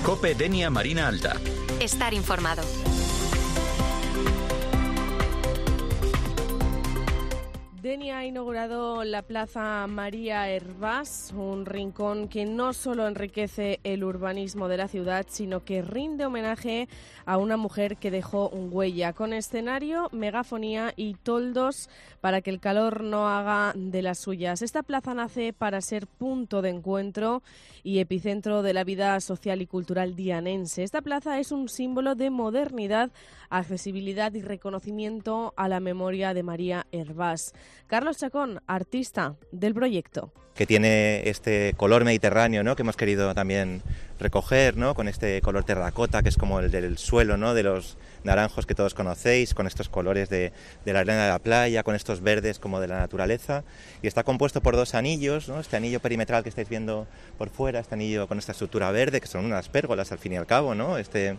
COPE Denia Marina Alta. Estar informado. Denia ha inaugurado la Plaza María Hervás, un rincón que no solo enriquece el urbanismo de la ciudad, sino que rinde homenaje a una mujer que dejó huella, con escenario, megafonía y toldos para que el calor no haga de las suyas. Esta plaza nace para ser punto de encuentro y epicentro de la vida social y cultural dianense. Esta plaza es un símbolo de modernidad, accesibilidad y reconocimiento a la memoria de María Hervás. Carlos Chacón, artista del proyecto. Que tiene este color mediterráneo, ¿no?, que hemos querido también recoger, ¿no?, con este color terracota que es como el del suelo, ¿no?, de los naranjos que todos conocéis, con estos colores de la arena de la playa, con estos verdes como de la naturaleza, y está compuesto por dos anillos, ¿no?, este anillo perimetral que estáis viendo por fuera, este anillo con esta estructura verde, que son unas pérgolas al fin y al cabo, ¿no?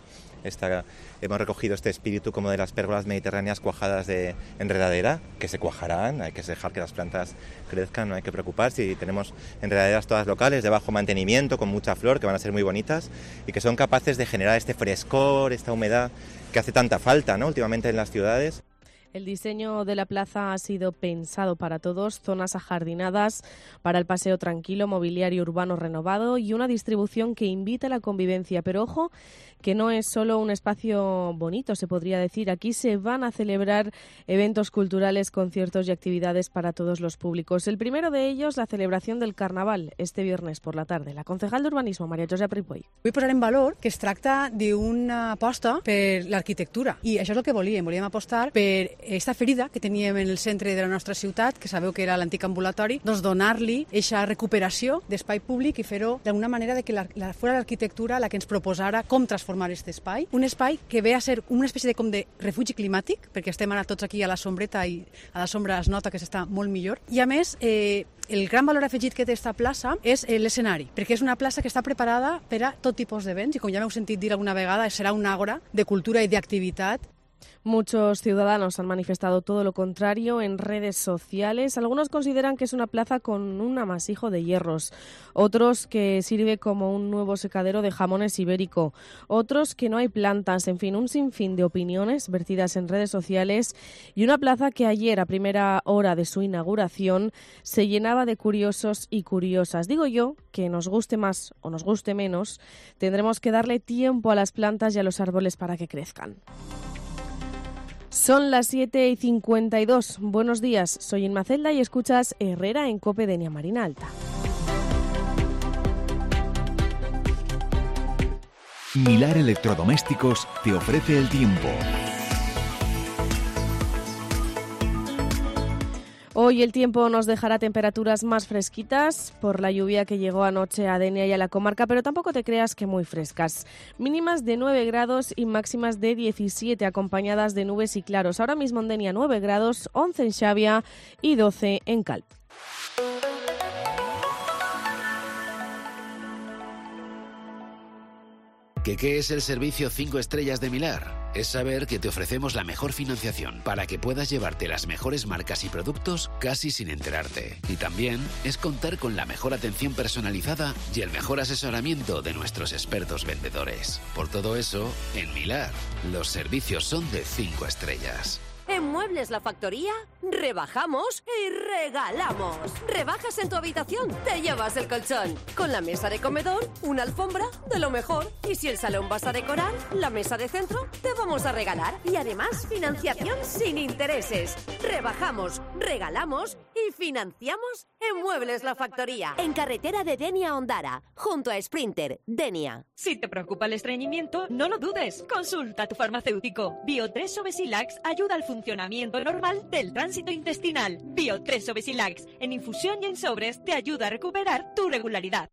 Hemos recogido este espíritu como de las pérgolas mediterráneas cuajadas de enredadera, que se cuajarán, hay que dejar que las plantas crezcan, no hay que preocuparse, y tenemos enredaderas todas locales de bajo mantenimiento, con mucha flor, que van a ser muy bonitas y que son capaces de generar este frescor, esta humedad que hace tanta falta, ¿no?, últimamente en las ciudades. El diseño de la plaza ha sido pensado para todos, zonas ajardinadas para el paseo tranquilo, mobiliario urbano renovado y una distribución que invita a la convivencia. Pero ojo, que no es solo un espacio bonito, se podría decir. Aquí se van a celebrar eventos culturales, conciertos y actividades para todos los públicos. El primero de ellos, la celebración del Carnaval, este viernes por la tarde. La concejal de Urbanismo, Maria Josep Ripoll. Vull posar en valor que es tracta d'una aposta per l'arquitectura. I això és el que volíem apostar per aquesta ferida que teníem en el centre de la nostra ciutat, que sabeu que era l'antic ambulatori, doncs donar-li aquesta recuperació d'espai públic i fer-ho d'alguna manera de que fora l'arquitectura la que ens proposara com transformar aquest espai. Un espai que ve a ser una espècie de refugi climàtic, perquè estem ara tots aquí a la sombreta i a la sombra es nota que s'està molt millor. I a més, el gran valor afegit que té aquesta plaça és l'escenari, perquè és una plaça que està preparada per a tot tipus d'events i, com ja m'heu sentit dir alguna vegada, serà un àgora de cultura i d'activitat. Muchos ciudadanos han manifestado todo lo contrario en redes sociales. Algunos consideran que es una plaza con un amasijo de hierros, otros que sirve como un nuevo secadero de jamones ibérico, otros que no hay plantas, en fin, un sinfín de opiniones vertidas en redes sociales y una plaza que ayer, a primera hora de su inauguración, se llenaba de curiosos y curiosas. Digo yo que nos guste más o nos guste menos, tendremos que darle tiempo a las plantas y a los árboles para que crezcan. Son las 7:52. Buenos días, soy Inma Celda y escuchas Herrera en COPE Denia Marina Alta. Milar Electrodomésticos te ofrece el tiempo. Hoy el tiempo nos dejará temperaturas más fresquitas por la lluvia que llegó anoche a Denia y a la comarca, pero tampoco te creas que muy frescas. Mínimas de 9 grados y máximas de 17, acompañadas de nubes y claros. Ahora mismo en Denia 9 grados, 11 en Xavia y 12 en Calp. ¿Qué es el servicio 5 estrellas de Milar? Es saber que te ofrecemos la mejor financiación para que puedas llevarte las mejores marcas y productos casi sin enterarte. Y también es contar con la mejor atención personalizada y el mejor asesoramiento de nuestros expertos vendedores. Por todo eso, en Milar, los servicios son de 5 estrellas. En Muebles La Factoría, rebajamos y regalamos. Rebajas en tu habitación, te llevas el colchón. Con la mesa de comedor, una alfombra de lo mejor. Y si el salón vas a decorar, la mesa de centro te vamos a regalar. Y además, financiación sin intereses. Rebajamos, regalamos y financiamos en Muebles La Factoría. En carretera de Denia a Ondara, junto a Sprinter, Denia. Si te preocupa el estreñimiento, no lo dudes. Consulta a tu farmacéutico. Bio3 Obesilax ayuda al funcionamiento normal del tránsito intestinal. Bio3 Obesilax, en infusión y en sobres, te ayuda a recuperar tu regularidad.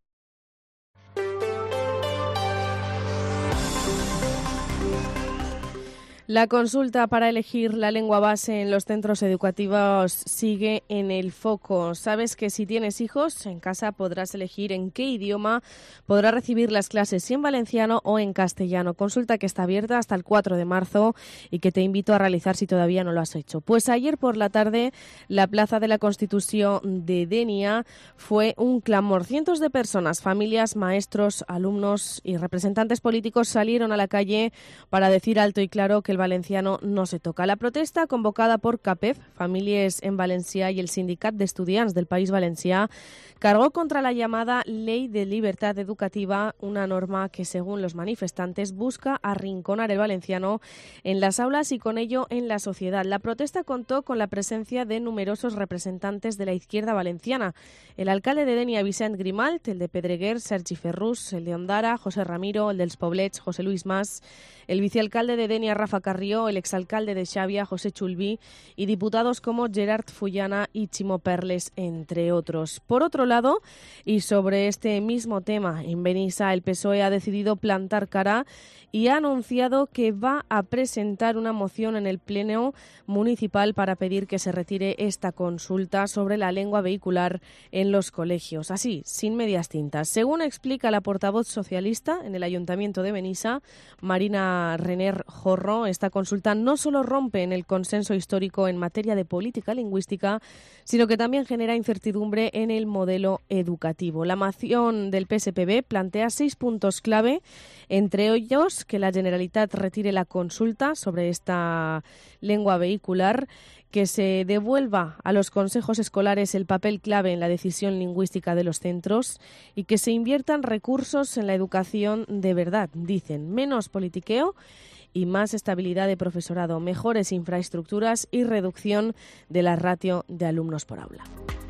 La consulta para elegir la lengua base en los centros educativos sigue en el foco. Sabes que si tienes hijos, en casa podrás elegir en qué idioma podrás recibir las clases, si en valenciano o en castellano. Consulta que está abierta hasta el 4 de marzo y que te invito a realizar si todavía no lo has hecho. Pues ayer por la tarde, la Plaza de la Constitución de Denia fue un clamor. Cientos de personas, familias, maestros, alumnos y representantes políticos salieron a la calle para decir alto y claro que el valenciano no se toca. La protesta, convocada por CAPEF, Famílies en Valencià y el Sindicat d'Estudiants del País Valencià, cargó contra la llamada Ley de Libertad Educativa, una norma que, según los manifestantes, busca arrinconar el valenciano en las aulas y con ello en la sociedad. La protesta contó con la presencia de numerosos representantes de la izquierda valenciana. El alcalde de Denia, Vicent Grimalt, el de Pedreguer, Sergi Ferrús, el de Ondara, José Ramiro, el dels Poblets, José Luis Mas, el vicealcalde de Denia, Rafa Carrió, el exalcalde de Xàbia, José Chulví, y diputados como Gerard Fullana y Chimo Perles, entre otros. Por otro lado, y sobre este mismo tema, en Benissa el PSOE ha decidido plantar cara y ha anunciado que va a presentar una moción en el Pleno Municipal para pedir que se retire esta consulta sobre la lengua vehicular en los colegios. Así, sin medias tintas. Según explica la portavoz socialista en el Ayuntamiento de Benissa, Marina Rener Jorro, esta consulta no solo rompe en el consenso histórico en materia de política lingüística, sino que también genera incertidumbre en el modelo educativo. La moción del PSPB plantea 6 puntos clave, entre ellos que la Generalitat retire la consulta sobre esta lengua vehicular, que se devuelva a los consejos escolares el papel clave en la decisión lingüística de los centros y que se inviertan recursos en la educación de verdad. Dicen, menos politiqueo y más estabilidad de profesorado, mejores infraestructuras y reducción de la ratio de alumnos por aula.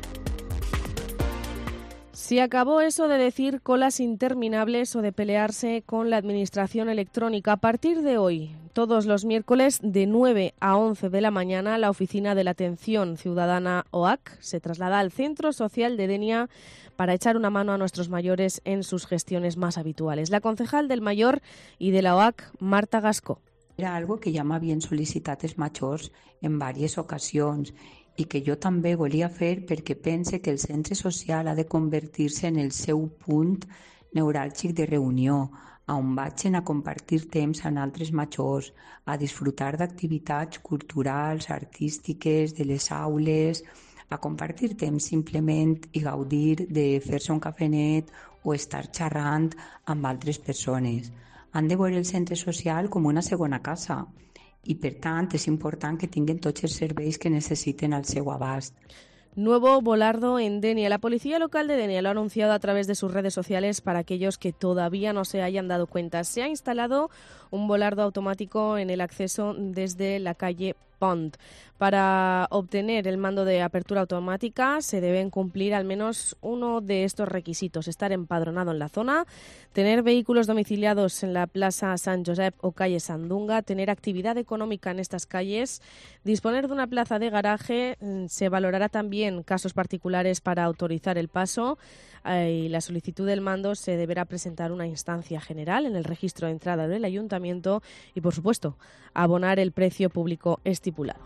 Se acabó eso de decir colas interminables o de pelearse con la administración electrónica. A partir de hoy, todos los miércoles de 9 a 11 de la mañana, la Oficina de la Atención Ciudadana OAC se traslada al Centro Social de Denia para echar una mano a nuestros mayores en sus gestiones más habituales. La concejal del Mayor y de la OAC, Marta Gascó. Era algo que ja m'havien sol·licitat els majors en diverses ocasions i que jo també volia fer perquè pense que el centre social ha de convertir-se en el seu punt neuràlgic de reunió, on vagin a compartir temps amb altres majors, a disfrutar d'activitats culturals, artístiques, de les aules, a compartir temps simplement i gaudir de fer-se un cafenet o estar xerrant amb altres persones. Han de veure el centre social com una segona casa y, per tant, es important que tinguin tots els serveis que necesiten al seu abast. Nuevo volardo en Denia. La policía local de Denia lo ha anunciado a través de sus redes sociales para aquellos que todavía no se hayan dado cuenta. Se ha instalado un volardo automático en el acceso desde la calle Pont. Para obtener el mando de apertura automática se deben cumplir al menos uno de estos requisitos: estar empadronado en la zona, tener vehículos domiciliados en la Plaza San Josep o calle Sandunga, tener actividad económica en estas calles, disponer de una plaza de garaje. Se valorará también casos particulares para autorizar el paso y la solicitud del mando se deberá presentar una instancia general en el registro de entrada del ayuntamiento y, por supuesto, abonar el precio público estipulado.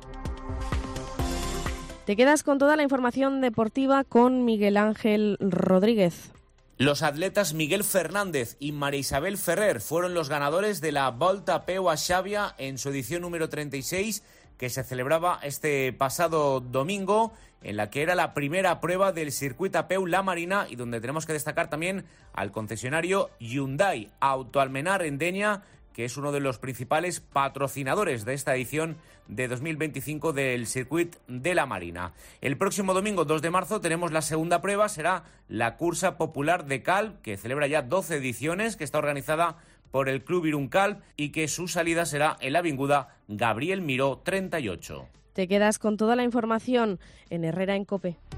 Te quedas con toda la información deportiva con Miguel Ángel Rodríguez. Los atletas Miguel Fernández y María Isabel Ferrer fueron los ganadores de la Volta a Peu a Xàbia en su edición número 36, que se celebraba este pasado domingo, en la que era la primera prueba del circuito a peu La Marina y donde tenemos que destacar también al concesionario Hyundai Autoalmenar en Denia, que es uno de los principales patrocinadores de esta edición de 2025 del circuito de La Marina. El próximo domingo 2 de marzo tenemos la segunda prueba, será la Cursa Popular de Calp, que celebra ya 12 ediciones, que está organizada por el Club Irún-Calp y que su salida será en la avinguda Gabriel Miró 38. Te quedas con toda la información en Herrera en COPE.